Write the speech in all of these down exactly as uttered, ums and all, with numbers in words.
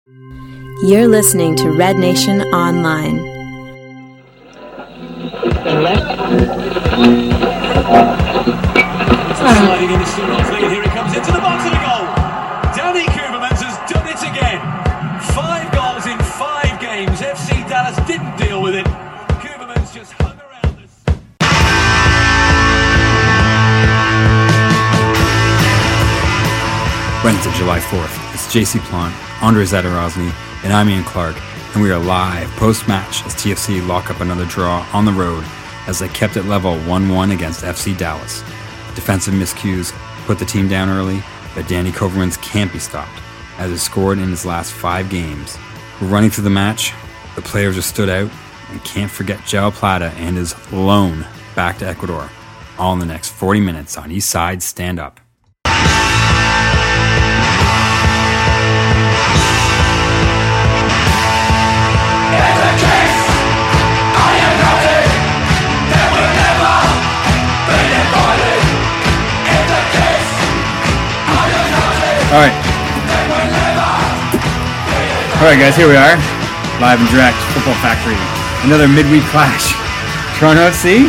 You're listening to Red Nation Online. Sliding in the Swansea, here he comes into the box and a goal. Danny Koevermans has done it again. Five goals in five games. F C Dallas didn't deal with it. Koevermans just hung around us. Wednesday, July fourth. It's J C Plant, Andre Zadorozny, and I'm Ian Clark, and we are live post-match as T F C lock up another draw on the road as they kept it level one one against F C Dallas. Defensive miscues put the team down early, but Danny Koevermans can't be stopped, as he scored in his last five games. We're running through the match, the players have stood out, and can't forget Joao Plata and his loan back to Ecuador. All in the next forty minutes on East Side Stand Up. All right. All right, guys, here we are. Live and direct, Football Factory. Another midweek clash. Toronto F C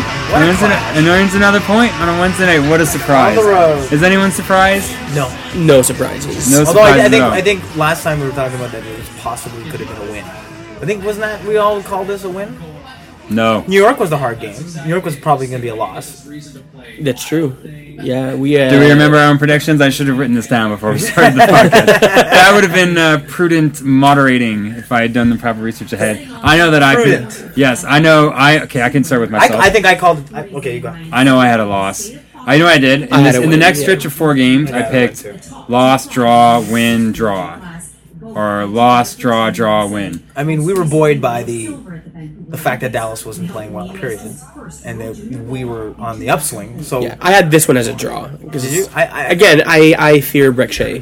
earns another point on a Wednesday night. What a surprise. On the road. Is anyone surprised? No. No surprises. No Although I, I surprises think at all. I think last time we were talking about that it was possibly could have been a win. I think wasn't that we all called this a win? No. New York was the hard game. New York was probably going to be a loss. That's true. Yeah, we. Uh, Do we remember our own predictions? I should have written this down before we started the podcast. That would have been uh, prudent moderating if I had done the proper research ahead. I know that I Prudent. could. Yes, I know. I okay. I can start with I, myself. I think I called. I, okay, you go. I know I had a loss. I know I did. In, I had this, a in the win, next yeah. stretch of four games, I I got picked it too. loss, draw, win, draw. Or loss, draw, draw, win. I mean, we were buoyed by the the fact that Dallas wasn't playing well, period, and that we were on the upswing. So Yeah, I had this one as a draw. did you? I, I Again, I, I fear Breck Shea.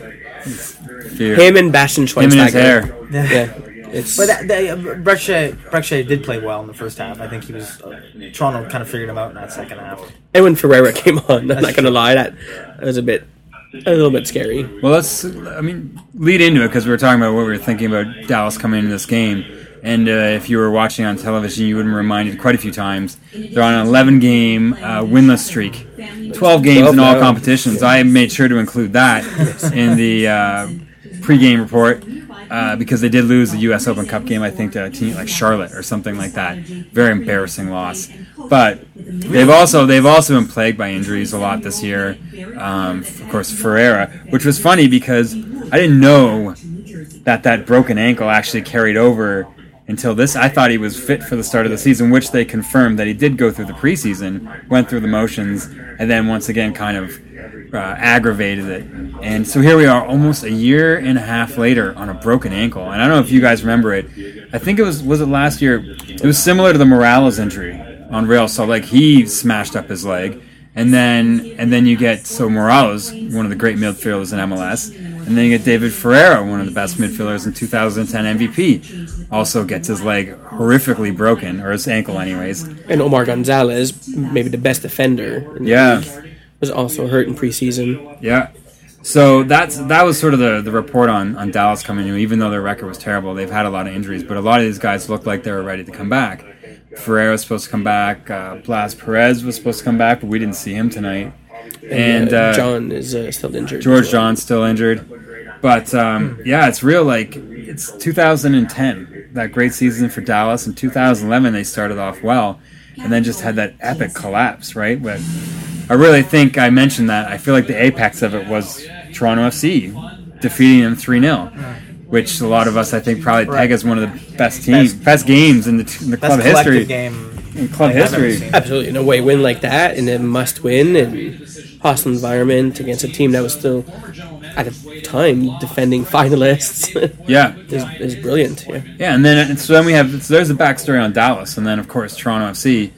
Fear. Him and Bastian Him and his Schweinsteiger. hair. Yeah, it's. But that, that, uh, Breck Shea, Breck Shea did play well in the first half. I think he was uh, Toronto kind of figured him out in that second half. and when Ferreira came on, I'm not gonna lie, that, that was a bit, a little bit scary. Well, let's, I mean, lead into it because we were talking about what we were thinking about Dallas coming into this game. And uh, if you were watching on television, you would have been reminded quite a few times. They're on an eleven-game uh, winless streak. twelve games twelve in all now. competitions. I made sure to include that in the uh, pregame report uh, because they did lose the U S Open Cup game, I think, to a team like Charlotte or something like that. Very embarrassing loss. But they've also they've also been plagued by injuries a lot this year. Um, of course, Ferreira, which was funny because I didn't know that that broken ankle actually carried over until this. I thought he was fit for the start of the season, which they confirmed that he did go through the preseason, went through the motions, and then once again kind of uh, aggravated it. And so here we are almost a year and a half later on a broken ankle. And I don't know if you guys remember it. I think it was, was it last year? It was similar to the Morales injury on Real Salt Lake. He smashed up his leg. And then and then you get, so Morales, one of the great midfielders in M L S, and then you get David Ferreira, one of the best midfielders in two thousand ten M V P, also gets his leg horrifically broken, or his ankle anyways. And Omar Gonzalez, maybe the best defender in the Yeah. league, was also hurt in preseason. Yeah. So that's that was sort of the, the report on, on Dallas coming in. Even though their record was terrible, they've had a lot of injuries, but a lot of these guys looked like they were ready to come back. Ferreira was supposed to come back. Uh, Blas Perez was supposed to come back, but we didn't see him tonight. And uh, uh, John is uh, still injured. George John's still injured. But, um, yeah, it's real, like, it's two thousand ten, that great season for Dallas. In two thousand eleven, they started off well, and then just had that epic collapse, right? But I really think I mentioned that. I feel like the apex of it was Toronto F C defeating them three nil, which a lot of us, I think, probably Right. peg as one of the best teams, Best- best, games in the, in the Best club collective history. game In club I think I've ever history. seen. Absolutely, an away win like that in a must win and hostile environment against a team that was still at the time defending finalists Yeah. is, is brilliant. Yeah. Yeah, and then so then we have so there's the backstory on Dallas, and then of course Toronto F C.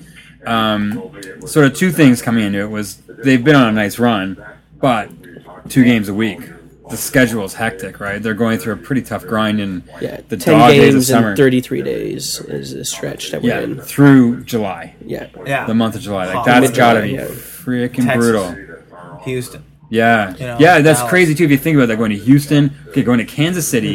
Um, sort of two things coming into it was they've been on a nice run, but two games a week. The schedule is hectic, right? They're going through a pretty tough grind in Yeah, the ten dog days of games summer. in thirty-three days is a stretch that we're yeah, in. through July, Yeah, Yeah. the month of July. Like Oh, that's mid-July, got to be yeah. freaking Texas. brutal. Houston. Yeah, You know, yeah, that's Dallas. crazy too. If you think about that, going to Houston, okay, going to Kansas City,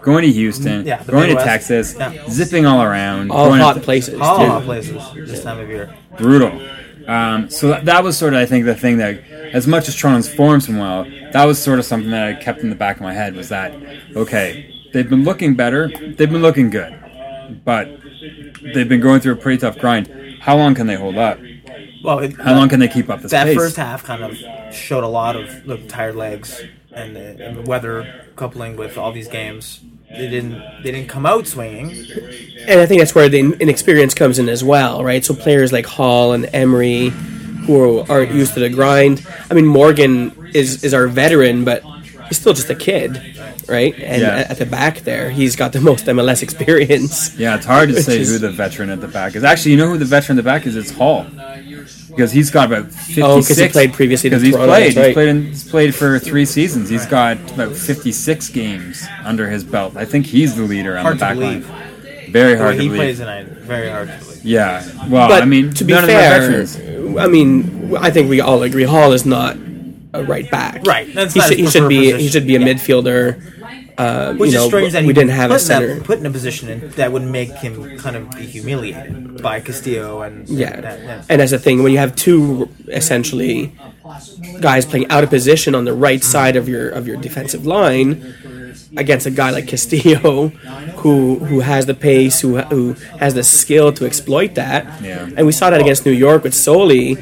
going to Houston, Yeah, the going to Midwest. Texas, Yeah. zipping all around, All going hot to- places. All too. hot places this time of year. brutal. Um, so that, that was sort of, I think, the thing that, as much as Toronto's form's been well, that was sort of something that I kept in the back of my head was that, okay, they've been looking better, they've been looking good, but they've been going through a pretty tough grind. How long can they hold up? Well, it, How long can they keep up this that pace? first half kind of showed a lot of look, tired legs and the, and the weather coupling with all these games. They didn't they didn't come out swinging. And I think that's where the in- inexperience comes in as well, right? So players like Hall and Emery, who aren't used to the grind. I mean, Morgan is is our veteran, but he's still just a kid, right? And Yeah. at, at the back there, he's got the most M L S experience. Yeah, it's hard to Which say is- who the veteran at the back is. Actually, you know who the veteran at the back is? It's Hall. Because he's got about fifty-six. Oh, 'cause he played previously to Because he's Toronto, played. that's He's right. played, in, he's played for three seasons. He's got about fifty-six games under his belt. I think he's the leader on Hard the to back line. believe. Very The hard way to he believe. plays tonight, very hard to believe. Yeah. Well, But I mean, to be none of them are fair, veterans. I mean, I think we all agree Hall is not a right back. Right, that's he not should, his he should preferred be he position. should be a Yeah. midfielder. Uh, Which you know, is strange that we he didn't have a put in that- center. put in a position in, that would make him kind of be humiliated by Castillo and Yeah, that, yeah. and that's the thing when you have two essentially guys playing out of position on the right side of your of your defensive line against a guy like Castillo, who who has the pace, who who has the skill to exploit that. Yeah. And we saw that against New York with Soli.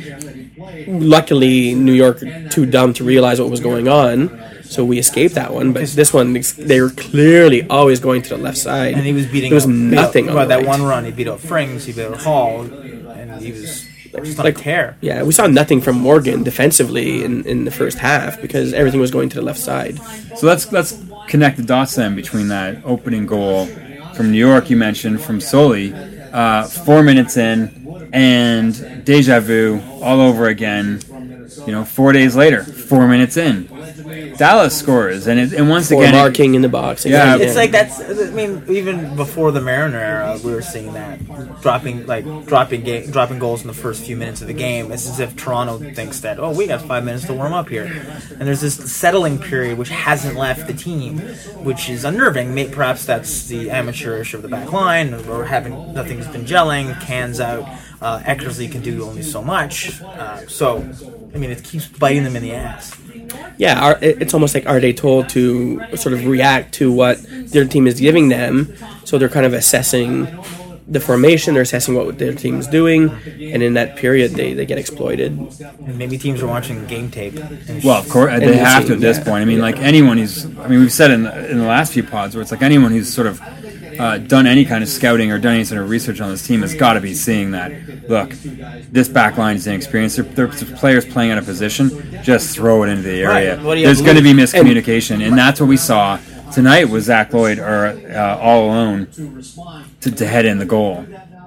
Luckily, New York too dumb to realize what was going on, so we escaped that one. But this one, they were clearly always going to the left side, And he was beating There was up, nothing Well, on the that right. one run, he beat up Frings, he beat up Hall, and he was just on Like- a tear. Yeah, we saw nothing from Morgan defensively in, in the first half because everything was going to the left side. So let's let's connect the dots then between that opening goal from New York you mentioned from Soli, uh, four minutes in, and deja vu all over again. You know, four days later, four minutes in, Dallas scores, and it, and once Or again, it- marking in the box. Yeah, again, It's like that's. I mean, even before the Mariner era, we were seeing that dropping, like dropping, ga- dropping goals in the first few minutes of the game. It's as if Toronto thinks that, oh, we got five minutes to warm up here, and there's this settling period which hasn't left the team, which is unnerving. May- Perhaps that's the amateurish of the back line, or having nothing's been gelling, cans out. Uh, Eckersley can do only so much, uh, so I mean, it keeps biting them in the ass. yeah, are, it- it's almost like are they told to sort of react to what their team is giving them? So they're kind of assessing the formation, they're assessing what their team is doing, and in that period they, they get exploited. And maybe teams are watching game tape. And well, of course, they we'll have see, to at this yeah. point. I mean, like anyone who's, I mean, we've said in the, in the last few pods where it's like anyone who's sort of uh, done any kind of scouting or done any sort of research on this team has got to be seeing that. Look, this back line is inexperienced. They're, they're players playing out of position. Just throw it into the area. Right. What do you There's have going to to be lose? miscommunication, and that's what we saw tonight with Zach Lloyd or uh, all alone to, to head in the goal.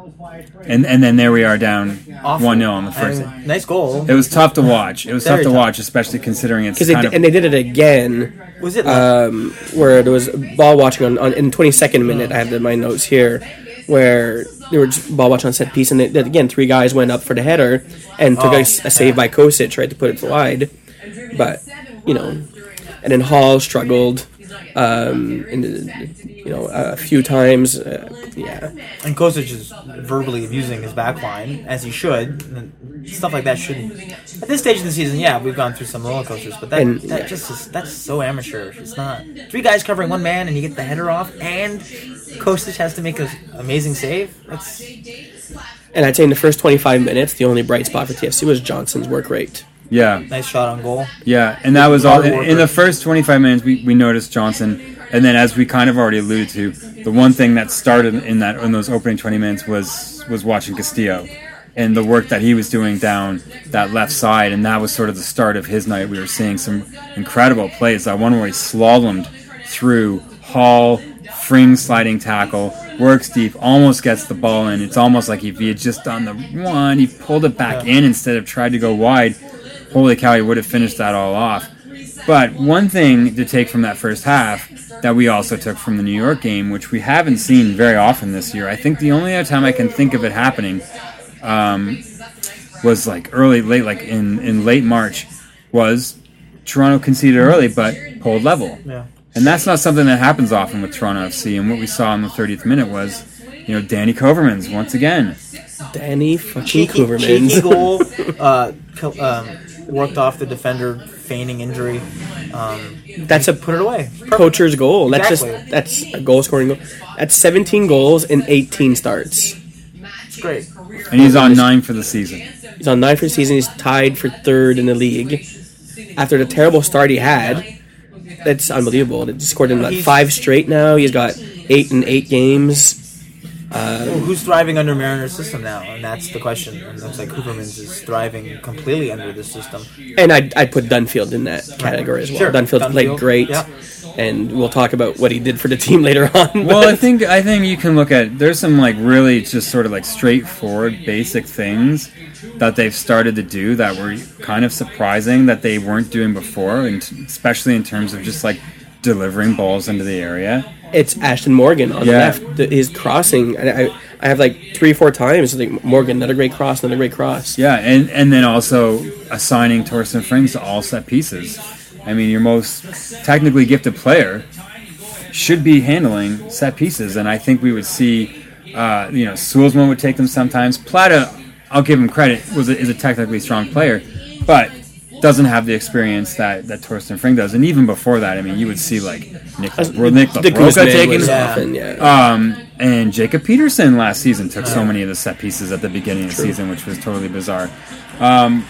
And and then there we are down Awful. one nil on the first. I mean, nice goal. It was tough to watch. It was Very tough to tough. watch, especially considering it's Because they kind di- of. and they did it again. Was it? um, where there was ball watching on, on in twenty-second minute. I have the, my notes here, where they were just ball watching on set piece, and they, again three guys went up for the header and took Oh, a, a save by Kosic, right, to put it wide. But you know, and then Hall struggled, um, in the, you know, a few times. Uh, yeah, And Kosic is verbally abusing his back line, as he should. And stuff like that shouldn't. At this stage of the season, yeah, we've gone through some roller coasters, but that, And- that just is, that's so amateurish. It's not. Three guys covering one man, and you get the header off, and Kosic has to make an amazing save. That's and I'd say in the first twenty-five minutes, the only bright spot for T F C was Johnson's work rate. Yeah, nice shot on goal. yeah, and that was all. Hard In, worker. in the first twenty-five minutes, we, we noticed Johnson, and then as we kind of already alluded to, the one thing that started in that in those opening twenty minutes was was watching Castillo, and the work that he was doing down that left side, and that was sort of the start of his night. We were seeing some incredible plays. That one where he slalomed through Hall, Fring sliding tackle, works deep, almost gets the ball in. It's almost like if he had just done the one, he pulled it back in instead of tried to go wide. Holy cow, he would have finished that all off. But one thing to take from that first half that we also took from the New York game, which we haven't seen very often this year, I think the only other time I can think of it happening um, was like early, late, like in, in late March, was Toronto conceded early but pulled level. Yeah. And that's not something that happens often with Toronto F C. And what we saw in the thirtieth minute was, you know, Danny Kovermans once again. Danny fucking cheeky, Kovermans. cheeky goal, uh, co- um, worked off the defender, feigning injury. Um, That's a put it away. Perfect. poacher's goal. That's Exactly. just that's a goal scoring goal. That's seventeen goals in eighteen starts. It's great. And he's on nine for the season. He's on nine for the season. He's tied for third in the league. After the terrible start he had, that's unbelievable. He scored in like He's- five straight now. He's got eight in eight games. Well, who's thriving under Mariner's system now? And that's the question. And it looks like Hoovermans is thriving completely under this system. And I'd, I'd put Dunfield in that category as well. Sure. Dunfield played Dunfield, great. yeah. And we'll talk about what he did for the team later on. Well, but- I think I think you can look at there's some like really just sort of like straightforward basic things that they've started to do that were kind of surprising that they weren't doing before, and especially in terms of just like delivering balls into the area. It's Ashton Morgan on Yeah. the left. The- His crossing, I, I, I have like three, four times. Like Morgan, another great cross, another great cross. Yeah, and, and then also assigning Torsten Frings to all set pieces. I mean, your most technically gifted player should be handling set pieces, and I think we would see, uh, you know, Sulzman would take them sometimes. Plata, I'll give him credit, was a, is a technically strong player, but doesn't have the experience that, that Torsten Fring does. And even before that, I mean, you would see like Nick, Nick The LaBroca Guzman taking was Yeah. often, yeah. um, and Jacob Peterson last season took so many of the set pieces at the beginning of the season, which was totally bizarre. Um,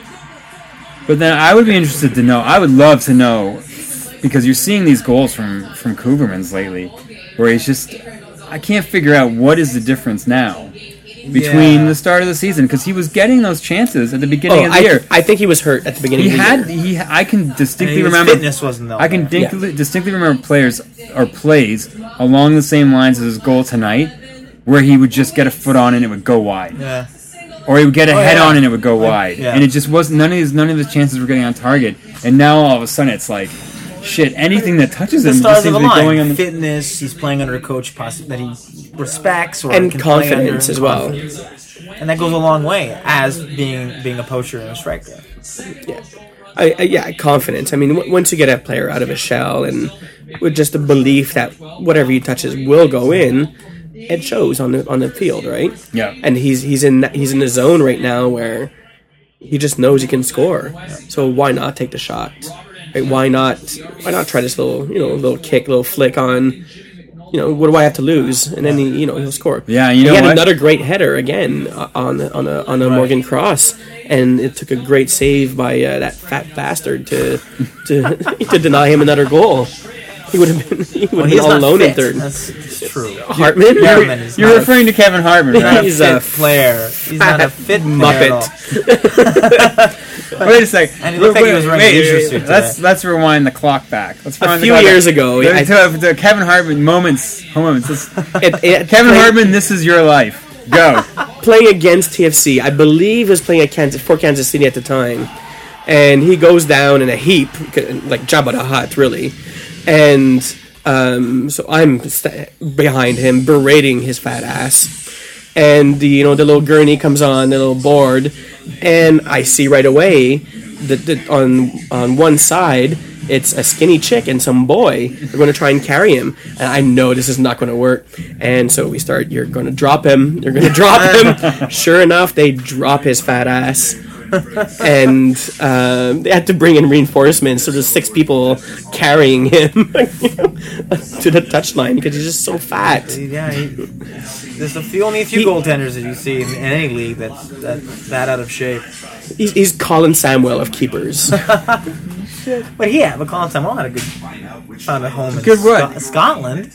but then I would be interested to know, I would love to know, because you're seeing these goals from, from Kovermans lately, where he's just, I can't figure out what is the difference now between Yeah. the start of the season, because he was getting those chances at the beginning Oh, of the I, year. I think he was hurt at the beginning He of the had, year. he, I can distinctly And his remember. fitness wasn't though. I can there. distinctly, distinctly remember players or plays along the same lines as his goal tonight, where he would just get a foot on and it would go wide, Yeah. or he would get a Oh, head yeah. on and it would go wide, yeah. and it just wasn't. None of his none of his chances were getting on target, and now all of a sudden it's like, shit. Anything that touches The him just stars seems of to the be going on line. the. Fitness. He's playing under a coach poss- that he respects or And can play confidence under, as well. confidence. And that goes a long way as being being a poacher and a striker. Yeah, I, I, yeah, confidence. I mean, w- once you get a player out of his shell and with just the belief that whatever he touches will go in, it shows on the on the field, right? Yeah. And he's he's in that- he's in the zone right now where he just knows he can score. So why not take the shot? Right? Why not why not try this little you know little kick, little flick on? You know, what do I have to lose? And then he, you know he'll score. Yeah, you know he had what? another great header again uh, on on a on a Morgan cross, and it took a great save by uh, that fat bastard to to to deny him another goal. He would have been he would Well, have he's been all not alone fit. in third. That's, that's true. Hartman, Hartman is You're not referring to Kevin Hartman, a, right? He's fit a player. He's not a fit Muppet. Muppet. Wait a second. And he looked like he was wearing a leisure suit today. Let's let's rewind the clock back. Let's A rewind few the clock years back. ago, To, I- to, to Kevin Hartman moments. Moments. Let's- It- it- Kevin play- Hartman, this is your life. Go. playing against T F C. I believe he was playing at Kansas for Kansas City at the time, and he goes down in a heap, like Jabba the Hutt, really. And um, so I'm st- behind him, berating his fat ass. And the, you know the little gurney comes on, the little board, and I see right away that, that on on one side it's a skinny chick and some boy. They're going to try and carry him, and I know this is not going to work. And so we start. You're going to drop him. You're going to drop him. Sure enough, they drop his fat ass. And um, they had to bring in reinforcements, so there's six people carrying him to the touchline because he's just so fat. Yeah, he, there's a few, only a few He- goaltenders that you see in, in any league that's that, that out of shape. He's, he's Colin Samwell of keepers. But yeah, but Colin Samuel had a good found a home in Good what? Sco- Scotland.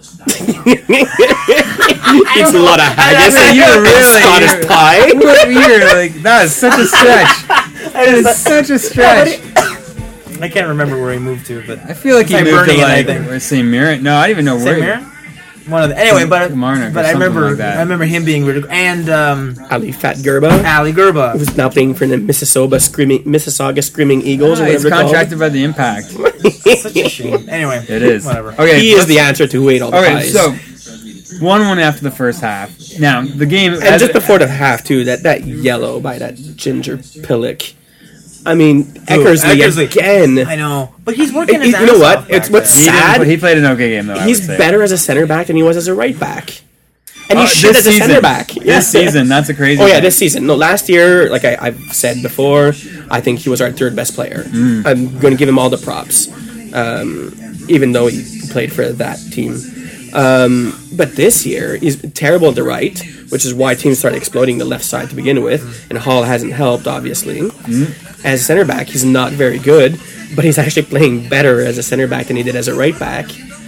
Eats a lot of haggis I mean, and you're really- Scottish you're- pie. What you're like? That is such a stretch. That is such a stretch. I can't remember where he moved to, but I feel like he Saint moved to Bernie, I like think. where Saint Mirren. No, I don't even know Saint where. Mirren? One of the anyway, but Kilmarnock or but I something remember like that. I remember him being ridiculous, and um, Ali Fat Gerba, Ali Gerba. who's now playing for the Mississauga Screaming Mississauga Screaming Eagles. Ah, or he's whatever they're contracted by the Impact. Such a shame. Anyway, It is. whatever. Okay, He is let's- the answer to who ate all the Okay, pies. so one one after the first half. Now the game and just before the half too, that, that yellow by that Ginger Pillock. I mean, Eckersley, Eckersley. again. I know, but he's working It- his you ass know what? off back It's what's there. He, sad. didn't, he played an okay game though. I He's would say. better as a center back than he was as a right back. And he Uh, should this as a season. center back. This season, that's a crazy. Oh yeah, thing. this season. No, last year, like I, I've said before, I think he was our third best player. Mm. I'm going to give him all the props, um, even though he played for that team. Um, but this year, he's terrible at the right, which is why teams started exploiting the left side to begin with, and Hall hasn't helped, obviously. Mm. As a center back, he's not very good, but he's actually playing better as a center back than he did as a right back.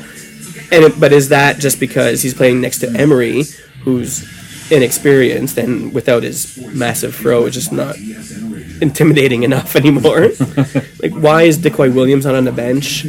And it, but is that just because he's playing next to Emery, who's inexperienced and without his massive throw, is just not intimidating enough anymore? Like, why is Decoy Williams not on the bench?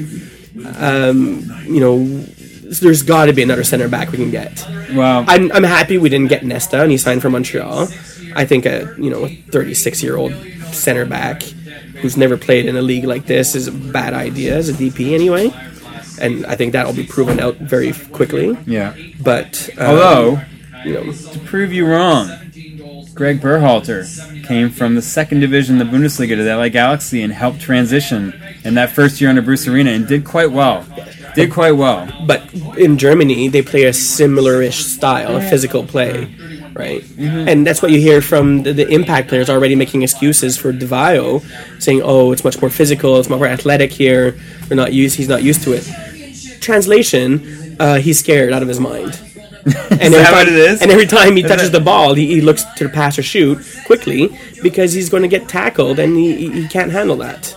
Um, you know, there's got to be another center back we can get. Well, I'm I'm happy we didn't get Nesta and he signed for Montreal. I think a you know a thirty-six year old center back who's never played in a league like this is a bad idea as a D P anyway. And I think that'll be proven out very quickly. yeah. But um, Although, you know, to prove you wrong, Greg Berhalter came from the second division of the Bundesliga to the L A Galaxy and helped transition in that first year under Bruce Arena and did quite well. Did quite well. but in Germany they play a similar-ish style of physical play, right? Mm-hmm. And that's what you hear from the, the Impact players already making excuses for Devio, saying, "Oh, it's much more physical, it's more athletic here. They're not used. He's not used to it." Translation: uh, he's scared out of his mind. And every that time, what it is? And every time he touches that- the ball, he, he looks to the pass or shoot quickly because he's going to get tackled, and he, he he can't handle that.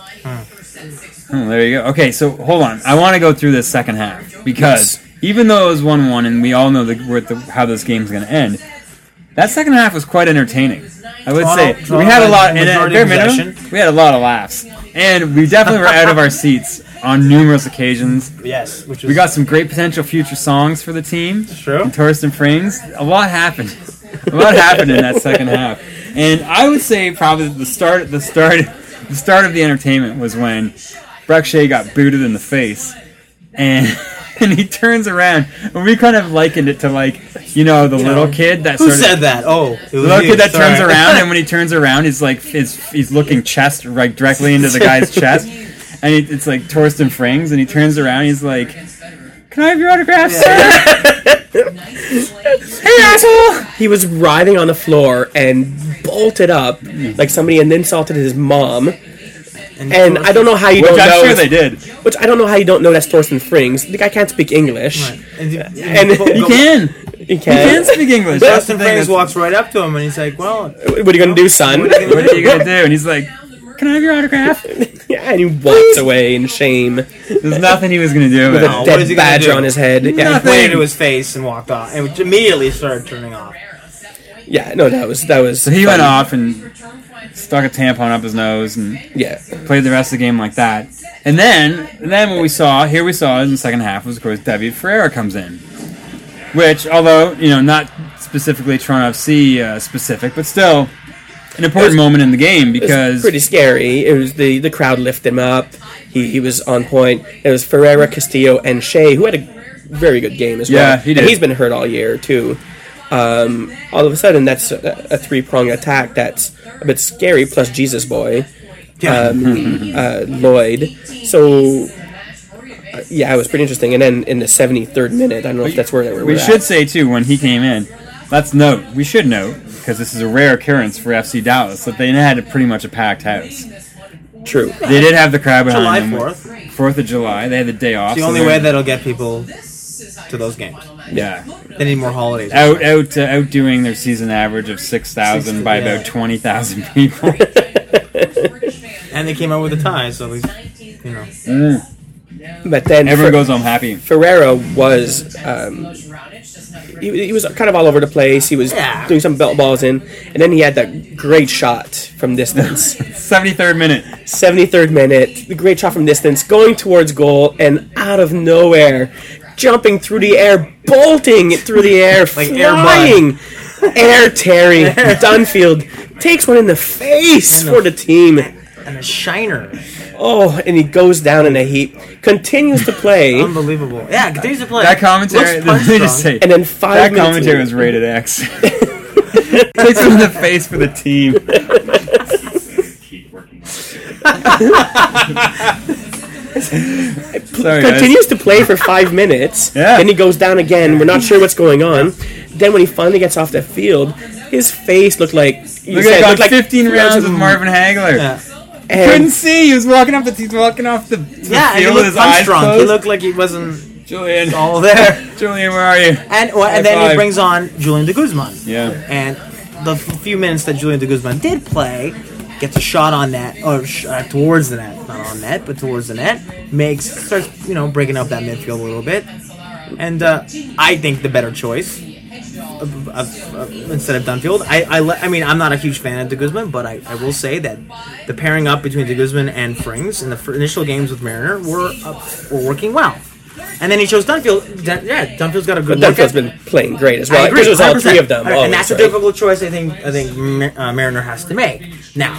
Oh, there you go. Okay, so hold on. I want to go through this second half because Yes. even though it was one one and we all know the, where the, how this game's going to end, that second half was quite entertaining. I would Toronto- say Toronto we had a had lot. And at majority bare possession. minimum, we had a lot of laughs, and we definitely were out of our seats on numerous occasions. Yes, which is We got some great potential future songs for the team. True. And Torsten Frings. A lot happened. A lot happened in that second half. And I would say probably the start the start the start of the entertainment was when Brock Shea got booted in the face. And and he turns around and we kind of likened it to like, you know, the little kid that who sort of said that? Oh, it was the little you. kid that Sorry. turns around, and when he turns around, he's like, he's, he's looking chest right directly into the guy's chest, and he, it's like Torsten Frings, and he turns around, he's like, "Can I have your autograph, sir?" Hey, asshole! He was writhing on the floor and bolted up like somebody and insulted his mom. And I don't know how you Which don't I'm know. sure they did. Which I don't know how you don't know that's Thorsten Frings. The guy can't speak English. Right. And, he- And- He can. He He can. can speak English. That's the Justin thing. Frings That's- walks right up to him and he's like, "Well, What are you gonna do, son? What are you gonna do? And he's like, "Can I have your autograph?" Yeah, and he walks away in shame There's nothing he was gonna do. with With a it. what is he dead gonna badger do? on his head. Yeah, Nothing. pointed to his face and walked off, and immediately started turning off." yeah. No, that was that was. So he went off and stuck a tampon up his nose and Yeah, played the rest of the game like that. And then, and then what we saw, here we saw in the second half was, of course, David Ferreira comes in. Which, although, you know, not specifically Toronto F C uh, specific, but still an important was- moment in the game it was because pretty scary. It was the the crowd lifted him up. He he was on point. It was Ferreira, Castillo, and Shea who had a very good game as well. Yeah, he did. And he's been hurt all year too. Um, all of a sudden, that's a, a three prong attack that's a bit scary. Plus Jesus Boy, um, uh, Lloyd. So. Uh, yeah, it was pretty interesting. And then in the seventy-third minute, I don't know if that's where they were. we at. should say, too, when he came in, let's note, we should note, because this is a rare occurrence for F C Dallas, that they had a pretty much a packed house. True. They did have the crowd behind July them. fourth. fourth of July. They had the day off. The so only they're- way that'll get people to those games. Yeah. They need more holidays. Out, out, uh, outdoing their season average of six thousand by yeah. about twenty thousand people. And they came out with a tie, so at least, you know. But then Everyone Fer- goes home happy. Ferreira was um, he, he was kind of all over the place. He was Yeah. doing some belt balls in, and then he had that great shot from distance. seventy-third minute. seventy-third minute, the great shot from distance, going towards goal, and out of nowhere, jumping through the air, bolting it through the air, Like Air Bud. flying, air Terry Dunfield takes one in the face for the team. And a shiner. Oh, and he goes down in a heap, continues to play, Unbelievable. Yeah, continues to play. That commentary, Looks punch let me just drunk. say, and then five that minutes commentary later- was rated X. Takes him in the face for the team. Sorry, continues guys. to play for five minutes. Yeah. Then he goes down again. We're not sure what's going on. Then when he finally gets off the field, his face looked like you Look said, at got looked like fifteen rounds with Marvin Hagler. Yeah. and- Couldn't see. He was walking off the. He's walking off the, the Yeah, and he field with looked his eyes punch drunk. closed. He looked like he wasn't Julian, all there. Julian, where are you? And well, and High then he five. brings on Julian de Guzman. Yeah. And the f- few minutes that Julian de Guzman did play, gets a shot on net or sh- uh, towards the net, not on net, but towards the net. Makes starts you know breaking up that midfield a little bit, and uh, I think the better choice of, of, of, instead of Dunfield. I I, le- I mean I'm not a huge fan of de Guzman, but I, I will say that the pairing up between de Guzman and Frings in the f- initial games with Mariner were uh, were working well. And then he chose Dunfield. Dun- yeah, Dunfield's got a good. But look Dunfield's at- been playing great as well. I agree, Because it was all one hundred percent. three of them. and always, that's a right? difficult choice. I think. I think Mar- uh, Mariner has to make. Now,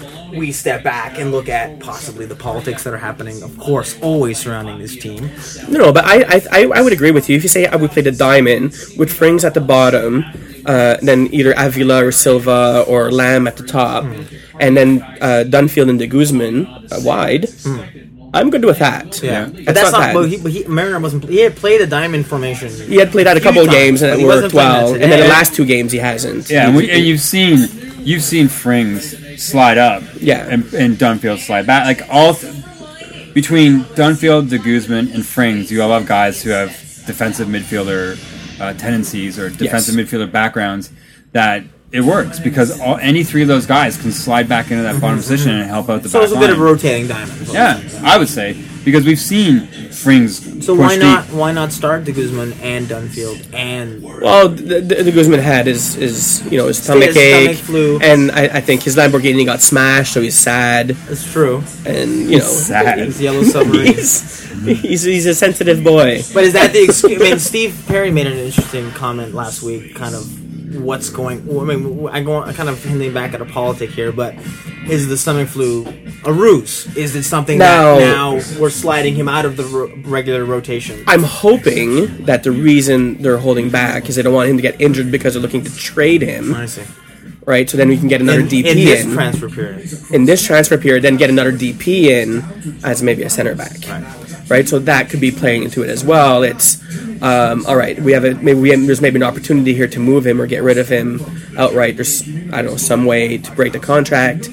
we step back and look at possibly the politics that are happening. Of course, always surrounding this team. No, no, but I, I, I, I would agree with you. If you say I would play the diamond with Frings at the bottom, uh, then either Avila or Silva or Lamb at the top, and then uh, Dunfield and de Guzman uh, wide. I'm good with that. Yeah, That's but that's not not. bad. But he, but he, Mariner wasn't. He had played a diamond formation. He had played out a couple of times, games and but it he wasn't worked playing that well, today. and then the last two games he hasn't. Yeah, and, we, and you've seen you've seen Frings slide up. Yeah. and, and Dunfield slide back. Like all th- between Dunfield, de Guzman, and Frings, you all have guys who have defensive midfielder uh, tendencies or defensive midfielder backgrounds that. It works because all, any three of those guys can slide back into that bottom position and help out the So back it's a line. bit of a rotating diamond. is what I'm Yeah, saying. I would say because we've seen Frings. So push why not? deep. Why not start de Guzman and Dunfield and Well, the, the, the Guzman had is, is you know his stomach His ache, stomach flu. and I, I think his Lamborghini got smashed, so he's sad, it's true. and you know Sad. It's Yellow Submarine. he's, he's he's a sensitive boy. But is that the excuse? I mean, Steve Perry made an interesting comment last week, kind of what's going. I mean, I go, I kind of hinting back at a politic here, but is the stomach flu a ruse? Is it something Now- that now we're sliding him out of the ro- regular rotation? I'm hoping that the reason they're holding back is they don't want him to get injured because they're looking to trade him, I see. right? So then we can get another In, D P in this in transfer period, in this transfer period, then get another D P in as maybe a center back. right? Right, so that could be playing into it as well. It's um, all right. We have a maybe we have, there's maybe an opportunity here to move him or get rid of him outright. There's I don't know some way to break the contract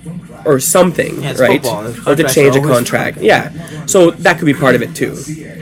or something, Yeah, it's right? football. The Or to contracts change are a always contract. Yeah, so that could be part of it too.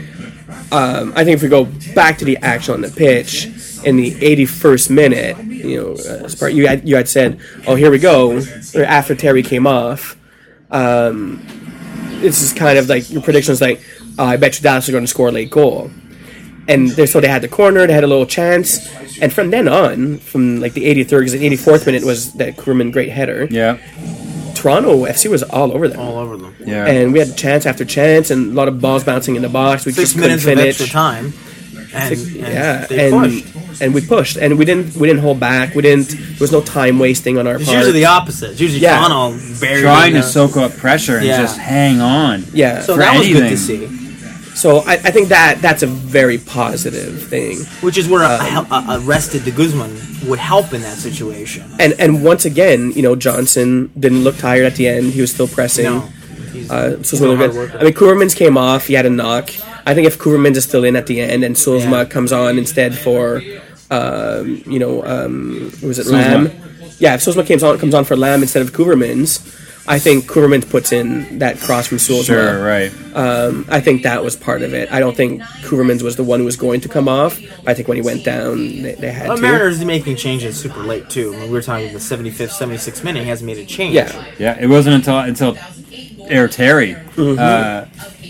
Um, I think if we go back to the action on the pitch in the eighty-first minute, you know, uh, Spart- you had you had said, "Oh, here we go." Or after Terry came off. Um, this is kind of like your predictions like uh, I bet you Dallas are going to score a late goal, and they, so they had the corner, they had a little chance, and from then on, from like the eighty-third, because the eighty-fourth minute was that Krumman great header. Yeah, Toronto F C was all over them, All over them. yeah. and we had chance after chance and a lot of balls bouncing in the box. We Six just couldn't minutes of finish. extra time, and, and Yeah, they and pushed. and we pushed, and we didn't we didn't hold back. We didn't. There was no time wasting on our It's part. usually the opposite. It's usually Yeah. Toronto buried Trying in to there. soak up pressure and Yeah. just hang on. yeah. So for that was good to anything. see. So I, I think that that's a very positive thing. Which is where a, Um, a, a rested de Guzman would help in that situation. And and once again, you know, Johnson didn't look tired at the end. He was still pressing. No, he's, Uh, he's so a really hard good. worker. I mean, Koevermans came off. He had a knock. I think if Koevermans is still in at the end and Sulzma Yeah. comes on instead for, um, you know, um, was it Sulzma. Lamb? Yeah, if Sulzma comes on comes on for Lamb instead of Koevermans, I think Koevermans puts in that cross from Sulzma. Sure, right. Um, I think that was part of it. I don't think Koevermans was the one who was going to come off. I think when he went down, they, they had Well, to. Mariners making changes super late too. I mean, we were talking the seventy-fifth, seventy-sixth minute. He hasn't made a change. Yeah. Yeah, it wasn't until until Air Terry Mm-hmm. uh,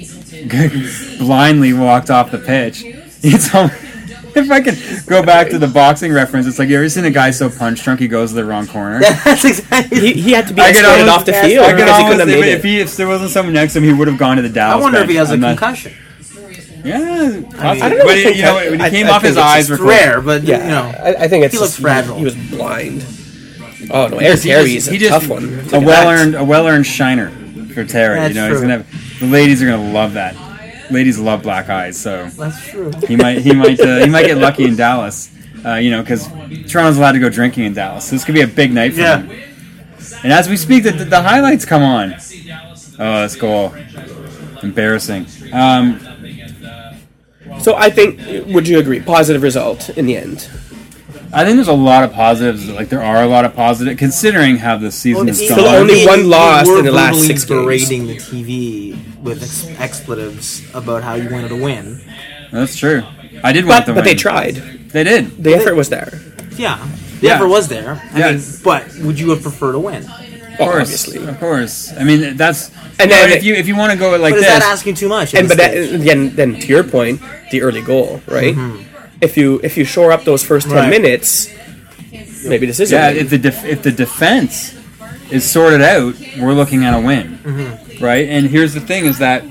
blindly walked off the pitch. It's all, if I could go back to the boxing reference, it's like you ever seen a guy so punch drunk he goes to the wrong corner? That's exactly. He, he had to be I could escorted almost- off the yes, field I could because he almost, couldn't have if, made if, it. he, if there wasn't someone next to him, he would have gone to the I Dallas wonder if bench. he has a I'm not- concussion. Yeah, possibly. I don't know But if it, you know, I- when he I- came I off, think his it's eyes It's were closed. rare, but Yeah, you know, I, I think it's he looks just- fragile. He was blind. Oh no, Eric He Terry just- is a he just- tough one. A well-earned, a well-earned shiner for Terry. That's you know, he's true. gonna have, the ladies are gonna love that. Ladies love black eyes, so That's true. he might, he might, uh, he might get lucky in Dallas. Uh, you know, because Toronto's allowed to go drinking in Dallas, so this could be a big night for Yeah. him. And as we speak, the, the highlights come on. Oh, this goal. Embarrassing. Um, So I think, would you agree, positive result in the end? I think there's a lot of positives. Like, there are a lot of positives, considering how the season has Still gone. only one loss you were in the last verbally six games. berating the T V with ex- expletives about how you wanted to win. That's true. I did want But, to but win. they tried. They did. The effort was there. Yeah, the Yeah. effort was there. I Yeah. mean, but would you have preferred to win? Of course, Obviously. of course. I mean, that's. And you know, then- if you if you want to go like But is this, that asking too much? at And this but that, stage? again, then to your point, the early goal, right? If you if you shore up those first ten Right. minutes, maybe this is yeah. a win. If the def- if the defense is sorted out, we're looking at a win, right? And here's the thing: is that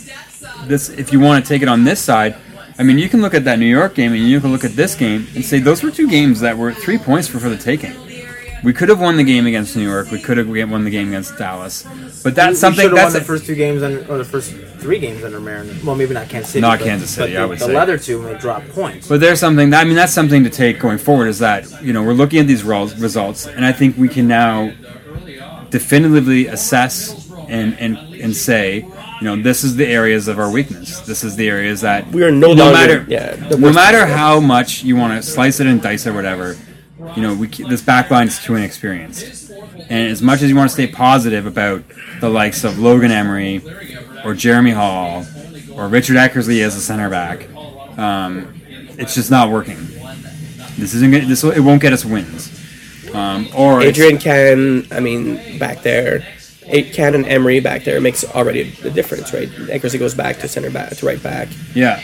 this, if you want to take it on this side, I mean, you can look at that New York game and you can look at this game and say those were two games that were three points for, for the taking. We could have won the game against New York. We could have won the game against Dallas. But that's We something should have won that's the first two games under, or the first three games under Marin. Well, maybe not Kansas City. Not but, Kansas City, but the, I would the say. other two may drop points. But there's something. That, I mean, that's something to take going forward. Is that, you know, we're looking at these res- results, and I think we can now definitively assess and and and say, you know, this is the areas of our weakness. This is the areas that We are no no longer- matter yeah, the no worst matter player. how much you want to slice it and dice it, or whatever. You know, we keep, this backline is too inexperienced, and as much as you want to stay positive about the likes of Logan Emery or Jeremy Hall or Richard Eckersley as a center back, um, it's just not working. This isn't. Gonna, this will, it won't get us wins. Um, or it's- Adrian Can, I mean, back there, eight Can and Emery back there makes already the difference, right? Eckersley goes back to center back to right back, yeah,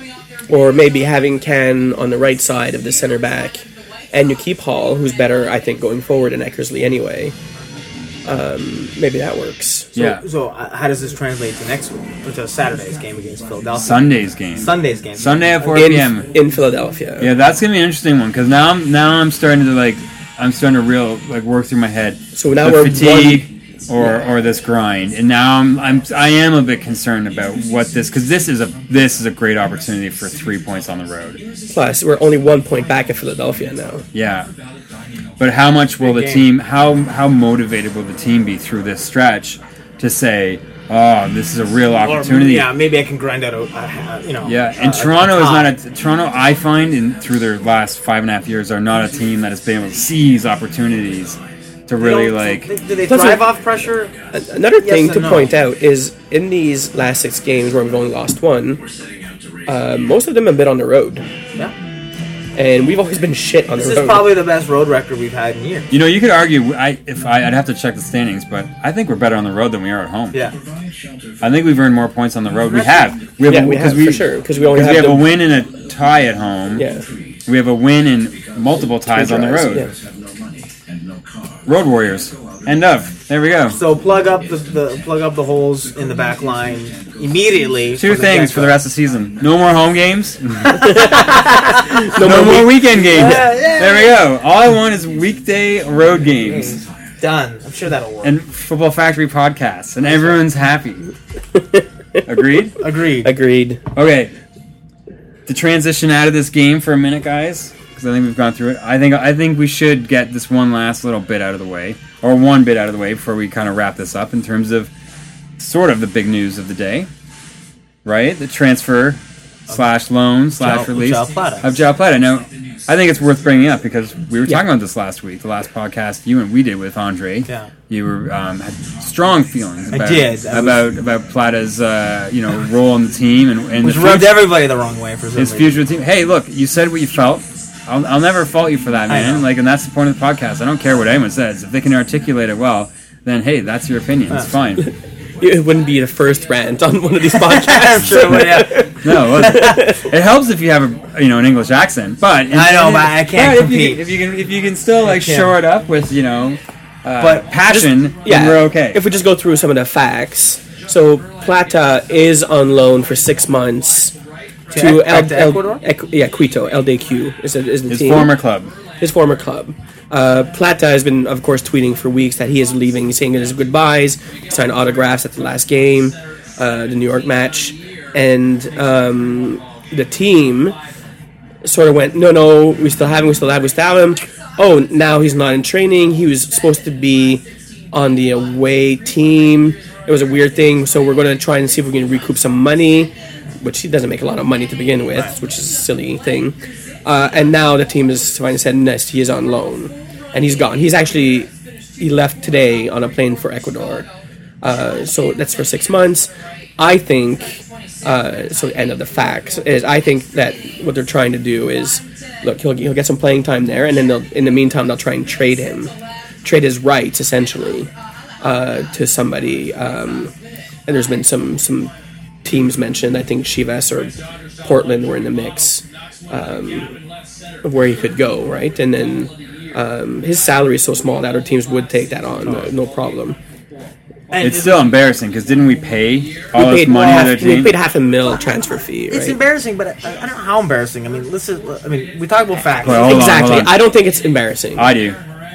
or maybe having Can on the right side of the center back, and you keep Hall, who's better, I think, going forward than Eckersley anyway. Um, maybe that works. So, yeah. So uh, how does this translate to next week? Or to Saturday's game against Philadelphia? Sunday's game. Sunday's game. Sunday at four In, p.m. in Philadelphia. Yeah, that's gonna be an interesting one because now I'm now I'm starting to like I'm starting to real like work through my head. So now the we're fatigue or or this grind, and now I'm I'm I am a bit concerned about what this because this is a this is a great opportunity for three points on the road. Plus, we're only one point back at Philadelphia now. Yeah, but how much will the game. team how how motivated will the team be through this stretch to say, oh, this is a real Or, opportunity? yeah, maybe I can grind out a, a you know. Yeah, and a- a Toronto is tie. not a Toronto. I find in through their last five and a half years are not a team that has been able to seize opportunities to They really don't- like. Do they Plus, thrive it- off pressure? Another Yes thing and to no. point out is in these last six games where we've only lost one, uh, most of them have been on the road, Yeah. and we've always been shit on This the is road. probably the best road record we've had in years. You know, you could argue. I if I, I'd have to check the standings, but I think we're better on the road than we are at home. Yeah. I think we've earned more points on the road. We have. We have Yeah, a, we have, we, for sure, 'cause we only 'cause have we have the- a win and a tie at home. Yeah. We have a win and multiple ties on the Drives, road. yeah. Road Warriors. End of. There we go. So plug up the, the plug up the holes in the back line immediately. Two from things for the get-go. rest of the season. No more home games. no, more more week- weekend games. Yeah, yeah. There we go. All I want is weekday road games Done. I'm sure that'll work. and Football Factory podcasts, and everyone's happy. Agreed? Agreed. Agreed. Okay. To transition out of this game for a minute, guys, because I think we've gone through it. I think I think we should get this one last little bit out of the way, or one bit out of the way before we kind of wrap this up in terms of sort of the big news of the day, right? The transfer slash loan slash Joao- release Joao Plata. of Joao Plata. Now, I think it's worth bringing up because we were talking about this last week, the last podcast you and we did with Andre. Yeah. You were um, had strong feelings I about did. I was- about about Plata's uh, you know role in the team and, and Which the rubbed future- everybody the wrong way for some his reason. future team. Hey, look, you said what you felt. I'll, I'll never fault you for that, I man. know. Like, and that's the point of the podcast. I don't care what anyone says. If they can articulate it well, then hey, that's your opinion. It's fine. It wouldn't be the first rant on one of these podcasts. Sure, but yeah. No, it, wasn't. It helps if you have a you know an English accent, but I know, but I can't but compete. If you, if you can, if you can still like can't. shore it up with you know, uh, But passion, Yeah, then we're okay. If we just go through some of the facts, so Plata is on loan for six months to, Ec- back to Ecuador? Ecu- yeah, Quito, L D Q is the, is the His team. former club. his former club. Uh, Plata has been, of course, tweeting for weeks that he is leaving, saying his goodbyes, signed autographs at the last game, uh, the New York match, and um, the team sort of went, no, no, we still have him, we still have him, we still have him. Oh, now he's not in training. He was supposed to be on the away team. it was a weird thing. So we're going to try and see if we can recoup some money, which he doesn't make a lot of money to begin with, right. which is a silly thing. Uh, and now the team has finally said, "Nest, he is on loan," and he's gone. He's actually he left today on a plane for Ecuador. Uh, so that's for six months. I think. Uh, so the end of the facts is I think that what they're trying to do is look he'll, he'll get some playing time there, and then they'll in the meantime they'll try and trade him, trade his rights essentially uh, to somebody. Um, and there's been some some teams mentioned. I think Chivas or Portland were in the mix um, of where he could go, right? And then um, his salary is so small that other teams would take that on, no, no problem. And it's still embarrassing because didn't we pay all we this paid money half, to their team? We paid half a mil transfer fee, right? It's embarrassing, but I, I don't know how embarrassing. I mean, listen. I mean, we talk about facts. Well, hold on, exactly. hold on. I don't think it's embarrassing. I do.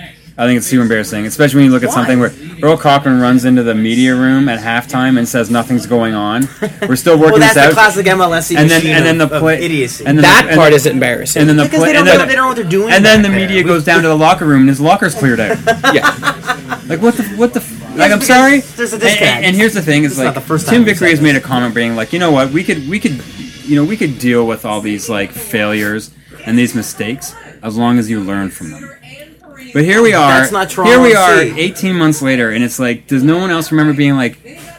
I think it's super embarrassing, especially when you look at Why? something where Earl Cochran runs into the media room at halftime and says nothing's going on. We're still working well, that's this out. the classic M L S and then, machine and then of, the play, of idiocy. and then that the, and part the, is embarrassing. And then the because play, they, don't and then, know, they don't know what they're doing. And then the back media there. goes down to the locker room and his locker's cleared out. yeah. Like what the what the f- like I'm because sorry. there's a And, disconnect. and, and here's the thing: is This is like not the first Tim time we've Vickery has said made a this. comment being like, you know what, we could we could you know we could deal with all these like failures and these mistakes as long as you learn from them. But here we are. That's not Toronto here we are, F C. eighteen months later, and it's like, does no one else remember being like,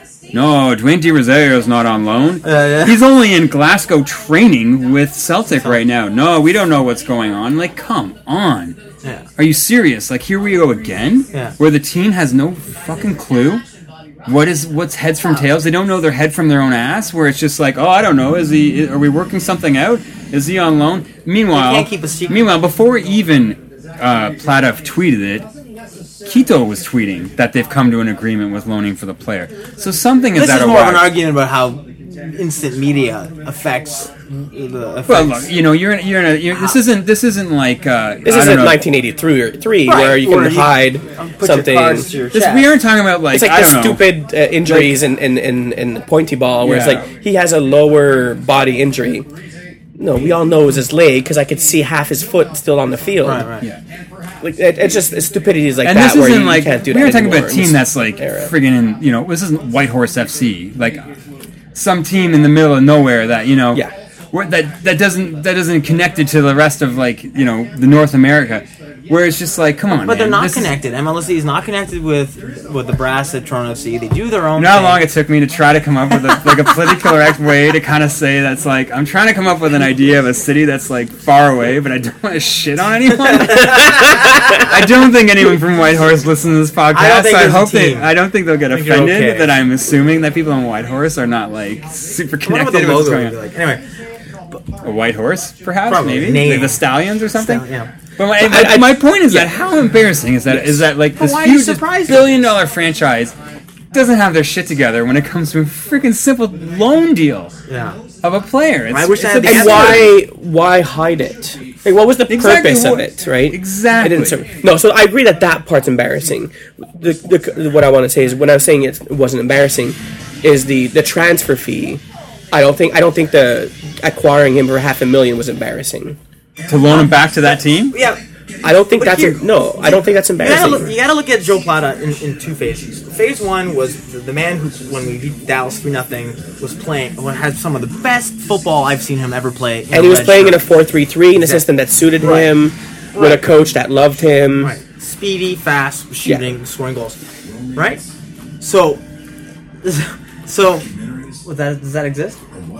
no, Dwayne De Rosario's not on loan. Uh, yeah. He's only in Glasgow training with Celtic right now. No, we don't know what's going on. Like, come on. Yeah. Are you serious? Like, here we go again? Yeah. Where the team has no fucking clue what is what's heads from tails. They don't know their head from their own ass. Where it's just like, oh, I don't know. Is he? Are we working something out? Is he on loan? Meanwhile, You can't keep a secret. meanwhile, before even uh, Plata tweeted it, Quito was tweeting that they've come to an agreement with loaning for the player. So something is This out is of more of whack. an argument about how instant media affects the affects. Well, look, you know, you're in, you're in a. You're, this isn't. This isn't like. Uh, This I isn't don't know. nineteen eighty-three or three Right, where you can where you- hide Put something. your cards to your This, chest. we aren't talking about like. It's like I the don't know. stupid uh, injuries in, in, in, in pointy ball where Yeah. it's like he has a lower body injury. No, we all know it was his leg because I could see half his foot still on the field. Right, right. Yeah. Like it, it's just it's stupidities like And that this where isn't you, like you can't do we that were talking anymore about a in team this that's like era. friggin' in, you know, this isn't Whitehorse F C, like some team in the middle of nowhere that you know, Yeah. where, that that doesn't that doesn't connect it to the rest of like you know the North America, where it's just like come on, But they're man, not this is- connected. M L S is not connected with with the brass at Toronto F C. They do their own. You know how thing. long it took me to try to come up with a, like a politically correct way to kind of say that's like I'm trying to come up with an idea of a city that's like far away, but I don't want to shit on anyone. I don't think anyone from Whitehorse listens to this podcast. I don't think so I there's a hope they. team. I don't think they'll get I think you're offended okay. that I'm assuming that people in Whitehorse are not like super I wonder what connected the with what's logo going would be on. like. Anyway, A white horse, perhaps, Probably. maybe Name. Like the Stallions or something. Stal- yeah. But my, I- my, I- my point is yeah. that how embarrassing is that? Is that like this why are you huge surprised? billion dollar franchise doesn't have their shit together when it comes to a freaking simple loan deal yeah. of a player? It's, I wish it's I had the absurd. And why why hide it? Like, what was the Exactly purpose what- of it, right? exactly. It didn't serve. No, so I agree that that part's embarrassing. The, the, what I want to say is, when I was saying it wasn't embarrassing, is the, the transfer fee. I don't think I don't think the acquiring him for half a million was embarrassing. to loan him back to that team? Yeah. I don't think But that's here- no. I don't think that's You gotta, embarrassing. look, you gotta look at Joe Plata in, in two phases. Phase one was the, the man who, when we beat Dallas three nothing, was playing, who had some of the best football I've seen him ever play. in And he was red playing in a shirt. four three three, an system that suited Right. him, with Right. a coach that loved him. Right. Speedy, fast, shooting, scoring goals. Right? So, so, what that, does that exist?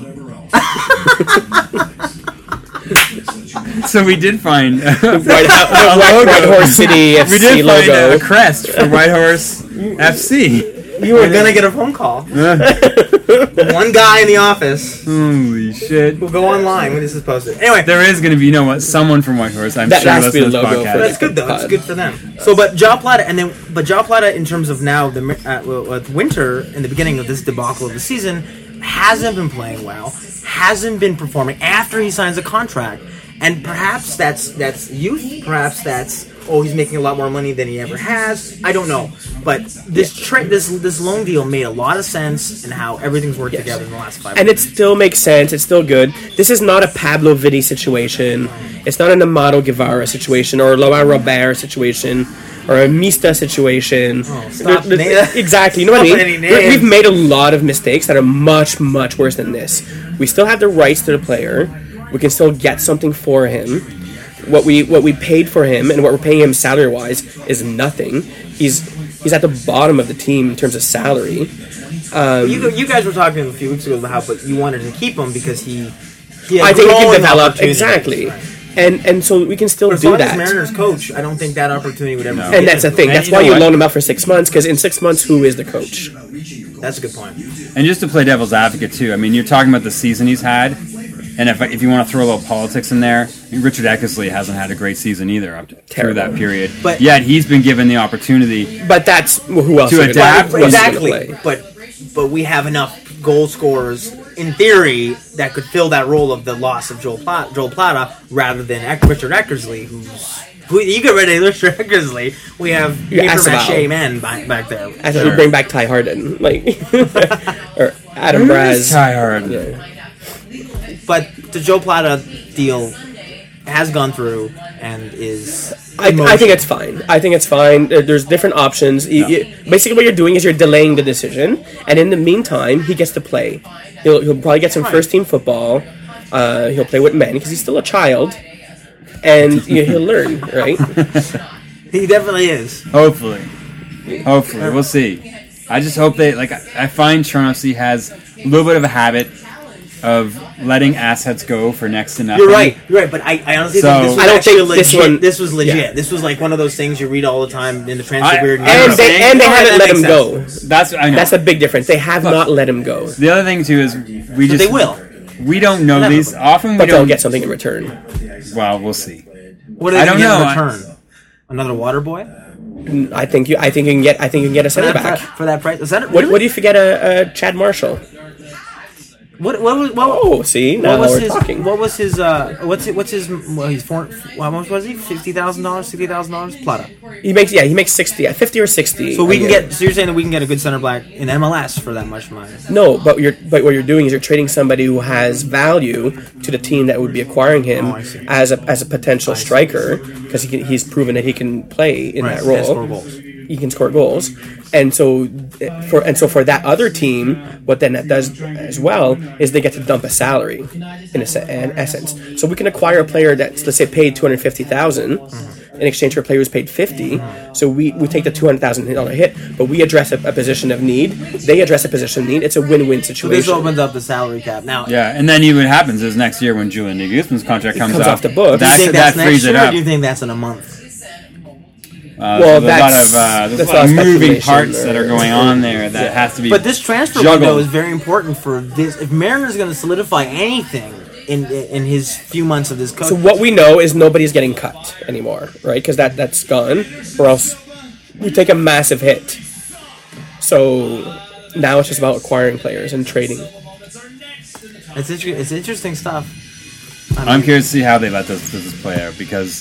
So we did find White, a White, logo. White Horse City F C we did find logo. a, a crest for Whitehorse F C. You were gonna get a phone call. One guy in the office Holy shit! will go online when this is posted. Anyway, There is going to be, you know what? Someone from Whitehorse, I'm That sure, has to be listens to the this logo podcast. for that's good though. It's Pod. good for them. So, but Joe Plata, and then, but Joe Plata, in terms of now the uh, with Winter in the beginning of this debacle of the season, hasn't been playing well, hasn't been performing after he signs a contract, and perhaps that's that's youth, perhaps that's oh, he's making a lot more money than he ever has. I don't know, but this tra- this this loan deal made a lot of sense in how everything's worked Yes. together in the last five. And it still makes sense. It's still good. This is not a Pablo Vitti situation. It's not an Amado Guevara situation or a Laurent Robert situation or a Mista situation. Oh, stop There- there- na- exactly. You know what I Stop mean? any We're- names. We've made a lot of mistakes that are much, much worse than this. We still have the rights to the player. We can still get something for him. What we what we paid for him and what we're paying him salary wise is nothing. He's he's at the bottom of the team in terms of salary. you you guys were talking a few weeks ago about how, but you wanted to keep him because he. he had I think he can growing develop opportunities. exactly, Right. and and so we can still But as do long as that. Mariners coach, I don't think that opportunity would ever. No. be And that's the thing. And That's you why know you what? loan him out for six months. Because in six months, who is the coach? That's a good point. And just to play devil's advocate too, I mean, you're talking about the season he's had, and if if you want to throw a little politics in there, Richard Eckersley hasn't had a great season either up to, through Terrible. that period. But- yet he's been given the opportunity. But that's well, who else To are gonna- adapt, who else is gonna exactly. play? But but we have enough goal scorers in theory that could fill that role of the loss of Joel Plata, Joel Plata rather than Eck- Richard Eckersley, who's. Who, you get rid of Richard Eckersley. We have Yeah, paper Asabal. mache men back, back there. I thought we'd bring back Ty Harden, like or Adam Braz. Ty Hard. Yeah. But the Joe Plata deal has gone through and is. I, in I think motion. it's fine. I think it's fine. There- There's different options. You- you- basically, what you're doing is you're delaying the decision, and in the meantime, he gets to play. He'll, he'll probably get some first team football. Uh, he'll play with men because he's still a child, and you know, he'll learn, right? He definitely is. Hopefully, hopefully, we'll see. I just hope they like. I I find Toronto F C has a little bit of a habit of letting assets go for next to nothing. You're right. You're right. But I, I honestly So- think this was I don't actually think legit. this one- this was legit. yeah. This was like one of those things you read all the time in the transfer I- period. I And know. they and they Oh, haven't that let makes him go. That's I know. That's the big difference. They have Look. not let him go, the other thing too is we But just they will. We don't know Never. these. Often we but they'll don't get something in return. Well, we'll see. What are they I going don't to get in know. return? Another water boy I think you. I think you can get. I think you can get a for center that, back. pri- for that price? Is that What, what do you forget? A, a Chad Marshall. What what was what, Oh, see now what was we're his talking. what was his uh what's it, what's his well he's four how much was he fifty thousand dollars sixty thousand dollars Plata. He makes yeah. He makes sixty, yeah, fifty or sixty. So we a can year. get so you're saying that we can get a good center back in M L S for that much money. No, but you're but what you're doing is you're trading somebody who has value to the team that would be acquiring him Oh, I see. as a as a potential striker because he can, he's proven that he can play in Right, that he role. can score goals. He can score goals, and so uh, for and so for that other team, what then that does as well is they get to dump a salary in a se- in essence. So we can acquire a player that's let's say paid two hundred fifty thousand. In exchange for a player who's paid fifty, so we, we take the two hundred thousand dollar hit, but we address a, a position of need. They address a position of need. It's a win-win So this situation. opens up the salary cap. Now, Yeah, and then even what happens is next year when Julian Nagelsmann's contract comes, comes off, off the books. do you that, think that that's frees next it year, or up. do you think that's in a month? Uh, Well, there's a lot that's- of uh, there's that's a lot of a lot of moving speculation parts that or- are going on there that has to be. But this transfer juggled. window is very important for this. If Mariners going to solidify anything in in his few months of this coach, So what we know is nobody's getting cut anymore, right? Because that that's gone, or else we take a massive hit. So now it's just about acquiring players and trading. it's inter- it's interesting stuff. I I'm mean, curious to see how they let this, this play out because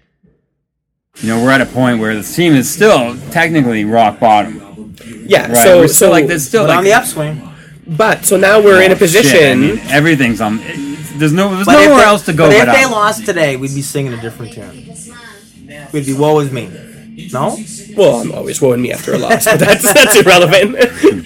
you know we're at a point where the team is still technically rock bottom. Yeah. Right? So we're still so like there's still but like on the upswing. but so now we're in a Oh, shit, position. I mean, everything's on. It, there's no there's But if nowhere they- else to go But but, if they up. lost today, we'd be singing a different tune. We'd be woe is me. No? Well, I'm always woeing me after a loss, but that's that's irrelevant.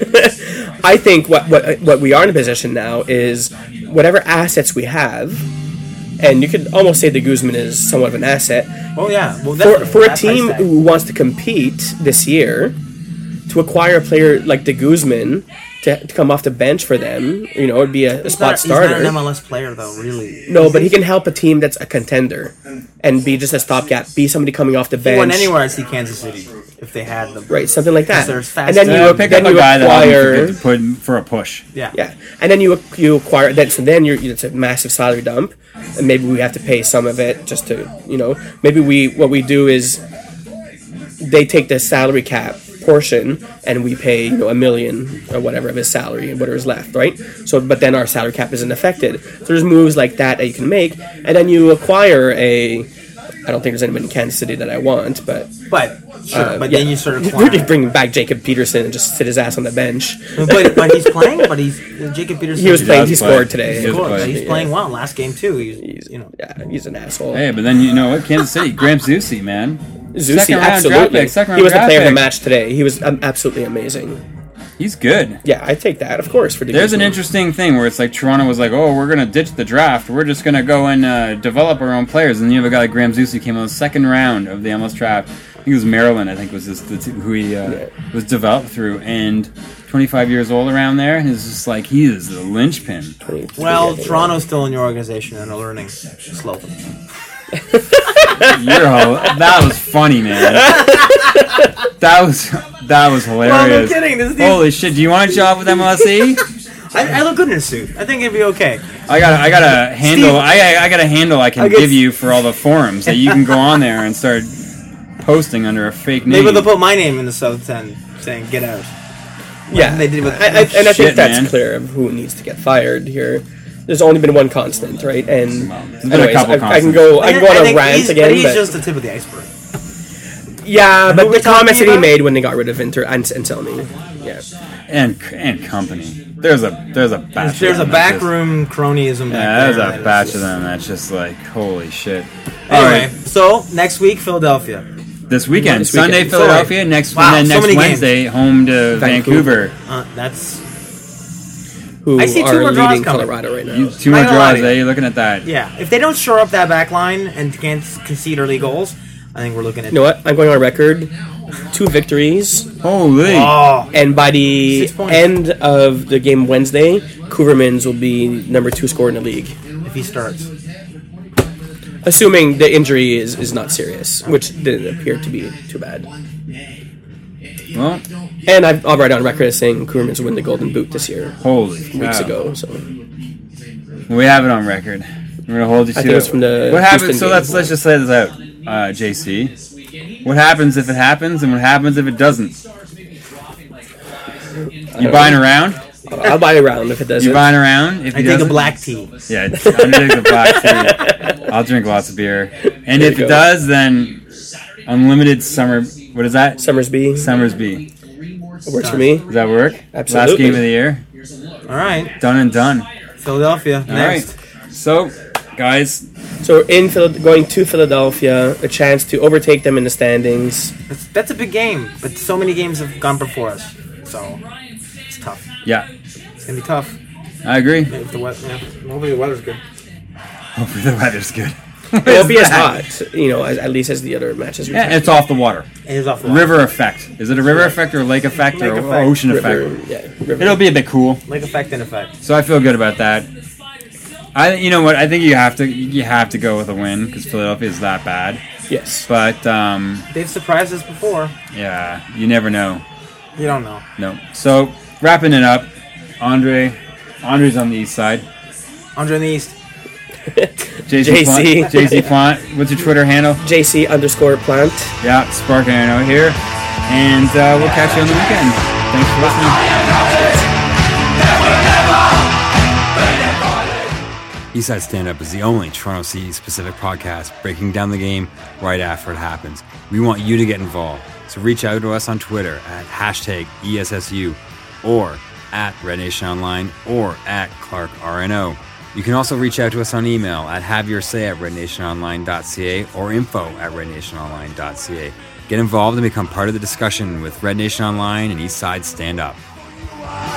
I think what, what what we are in a position now is whatever assets we have, and you could almost say the Guzman is somewhat of an asset. Oh yeah. Well, for, definitely. for a That's nice team to- who wants to compete this year, to acquire a player like De Guzman to, to come off the bench for them, you know, it'd be a, a he's spot not, he's not an starter. M L S player though, really. No, but he can help a team that's a contender and be just a stopgap, be somebody coming off the If he went bench, anywhere, I'd see Kansas City if they had the right? Something like that. Because they're And then Yeah, you pick then up a you guy that acquire. I'll to put for a push. Yeah. Yeah, and then you you acquire that. So then you're it's a massive salary dump, and maybe we have to pay some of it just to you know maybe we what we do is they take the salary cap portion and we pay you know a million or whatever of his salary and whatever's left, right? So but then our salary cap isn't affected. So there's moves like that that you can make, and then you acquire a I don't think there's anyone in Kansas City that I want, but But sure, uh, but yeah. then you sort of We're acquire- just bringing back Jacob Peterson and just sit his ass on the bench. but, but he's playing. But he's Jacob Peterson. He was playing. does He play. scored today. He He does scored, play. but he's Yeah. playing well. Last game too. He's, He's, you know. yeah, he's an asshole. Hey, but then you know what? Kansas City, Graham Zusi, man. Zusi, Second round draft absolutely. pick, second round He was the draft player of the pick. match today. He was um, absolutely amazing. He's good. Yeah, I take that, of course. For There's an Griezmann. interesting thing where it's like Toronto was like, oh, we're going to ditch the draft. We're just going to go and uh, develop our own players. And then you have a guy like Graham Zusi came in the second round of the M L S draft. He was Maryland, I think, was his, the t- who he uh, Yeah. was developed through. And twenty-five years old around there. And it's just like, he is the linchpin. Well, Toronto's still in your organization and are learning slowly. You're whole, that was funny, man. That was that was hilarious. Well, I'm kidding. This is- Holy shit! Do you want a job with M L S E? I, I look good in a suit. I think it'd be okay. I got I got a handle. Steve- I I got a handle I can I guess- give you for all the forums that you can go on there and start posting under a fake name. Maybe they'll put my name in the South ten saying "Get out." Yeah, They did with- I, I, and I Shit, think that's man. clear of who needs to get fired here. There's only been one constant, right? And there's been a anyways, couple I, I can go. I can go I on a think rant he's, again, But he's but just the tip of the iceberg. yeah, but Who the we're talking comments that he about? made when they got rid of Inter and Anselmi, yeah, and and company. There's a there's a batch. There's a of them that's just- backroom cronyism. Yeah, back there's there a that is batch just- of them that's just like holy shit. Anyway, All right, so next week Philadelphia. this weekend, This weekend. Sunday, Sorry. Philadelphia. Next Wow, and then so next many games. Wednesday, home to Vancouver. Vancouver. Uh, that's who I see two are more draws leading coming. Colorado right now. You, two more Not gonna lie draws. to There, you. you're looking at that. yeah. If they don't shore up that back line and can't concede early goals, I think we're looking at. You know what? I'm going on record. Two victories, Holy. Oh, and by the Six points. end of the game Wednesday, Kouvermans will be number two scorer in the league, if he starts. assuming the injury is, is not serious, which didn't appear to be too bad. Well, And I've, I'll write on record as saying Kouvermans will win the Golden Boot this year, holy weeks cow. ago. So We have it on record. We're gonna hold you to I think it. it's from the What happens? Houston So game. let's let's just say this out, uh, J C. What happens if it happens, and what happens if it doesn't? You buying around? I'll buy a round if it doesn't. You buying around? If I he take a doesn't? black tea. Yeah, I'm taking the black tea. I'll drink lots of beer. And There if you it go. does, then unlimited summer. What is that? Summersby Summersby. works for me. Does that work? Last Absolutely. game of the year. All right, Done and done. Philadelphia All next. right. So, guys, So in Phil- going to Philadelphia, a chance to overtake them in the standings. That's, that's a big game, but so many games have gone before us, so it's tough. yeah, It's gonna be tough. I agree. If the weather, yeah, hopefully the weather's good. Hopefully the weather's good. It won't be as hot, you know, as, at least as the other matches. we've Yeah, had. it's off the water. It is off the River effect. Is it a river effect or a lake effect or Lake a effect. ocean River, effect? yeah, river. It'll be a bit cool. Lake effect and effect. So I feel good about that. I, you know what? I think you have to, you have to go with a win because Philadelphia is that bad. Yes. But um, They've surprised us before. yeah, you never know. You don't know. No. So wrapping it up, Andre, Andre's on the east side. Andre in the East. J C. J C. J C Plant. What's your Twitter handle? J C underscore plant. Yeah, Spark Arno here, and uh, we'll catch you on the weekend. Thanks for listening. Eastside Stand Up is the only Toronto C E specific podcast breaking down the game right after it happens. We want you to get involved, so reach out to us on Twitter at hashtag E S S U or at Red Nation Online or at Clark R N O. You can also reach out to us on email at haveyoursay at rednationonline.ca or info at rednationonline.ca. Get involved and become part of the discussion with Red Nation Online and Eastside Stand Up.